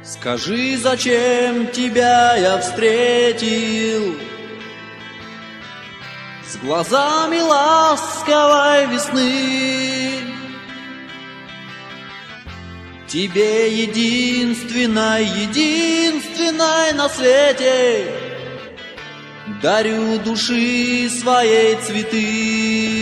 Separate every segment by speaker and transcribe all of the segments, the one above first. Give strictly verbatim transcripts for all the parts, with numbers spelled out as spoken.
Speaker 1: Скажи, зачем тебя я встретил с глазами ласковой весны? Тебе единственной, единственной на свете дарю души своей цветы.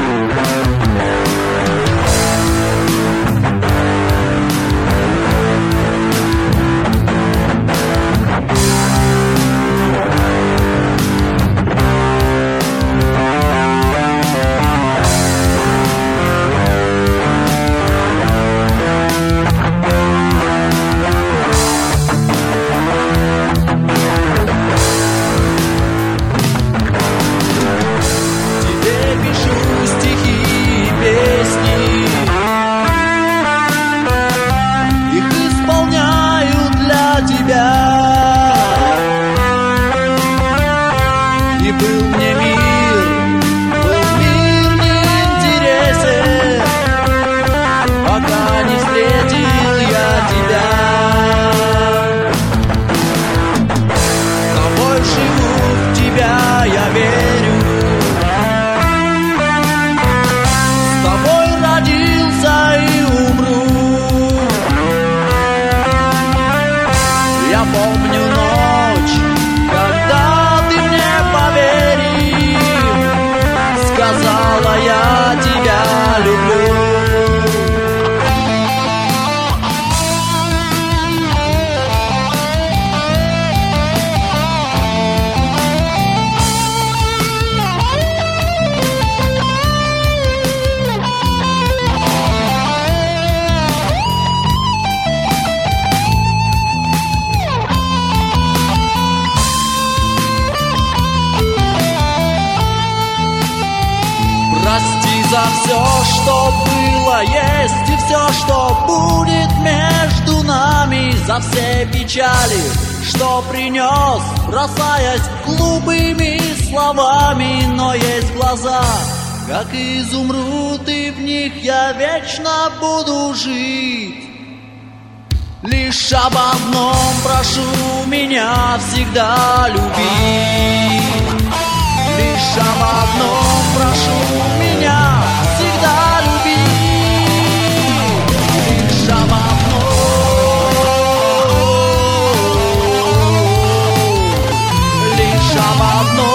Speaker 1: И был мне мир, был мир неинтересен, пока не встретил я тебя. С тобой живу, в тебя я верю, с тобой родился и умру. Я помню ночь, когда ты мне поверил, сказала, я тебя люблю. Прости за все, что было, есть и все, что будет между нами, за все печали, что принес, бросаясь глупыми словами. Но есть глаза, как изумруд, и в них я вечно буду жить. Лишь об одном прошу меня всегда любить. Лишь об одном прошу меня всегда любить. Лишь об одном, лишь об одном.